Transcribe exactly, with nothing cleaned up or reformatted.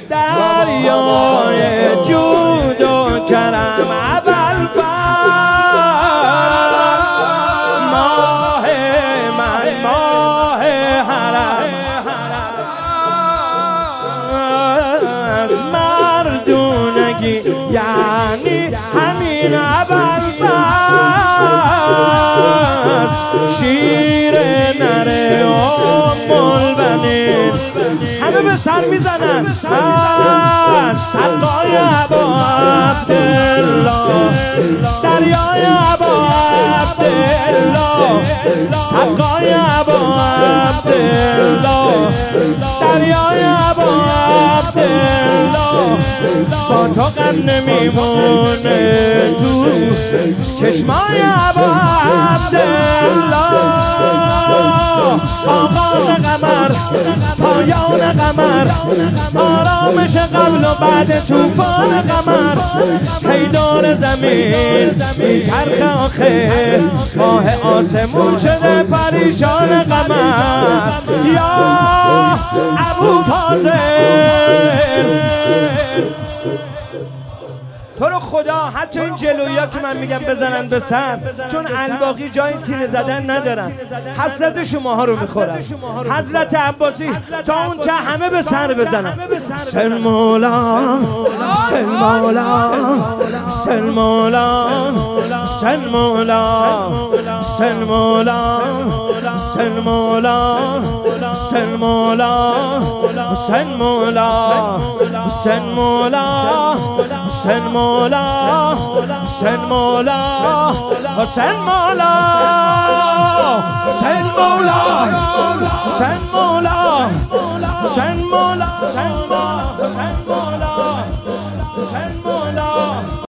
دریای جود و کرم اول ماه من ماه حرم از مردونگی یعنی همین اول شیر نره ام البنین همه به سر میزنن سقای ابا عبدالله دریای ابا عبدالله سقای ابا عبدالله دریای ابا عبدالله با تو غم نمیمونه تو چشمای ابا عبدالله آغاز قمر پایان قمر آرامش قبل و بعد توفان قمر پیدار زمین چرخ آخر ماه آسمون شده پریشان قمر یا ابو فاضل تو رو خدا حتی این جلویی ها که من میگم بزنن به سر چون الباقی جای سینه زدن ندارن حسرت شماها رو میخورن حضرت عباسی تا اون ته همه به سر بزنن سل مولا سل مولا سل مولا سل مولا سل مولا سل مولا سل مولا سل مولا سل مولا سل مولا حسین مولا حسین مولا حسین مولا حسین مولا حسین مولا حسین مولا حسین مولا حسین مولا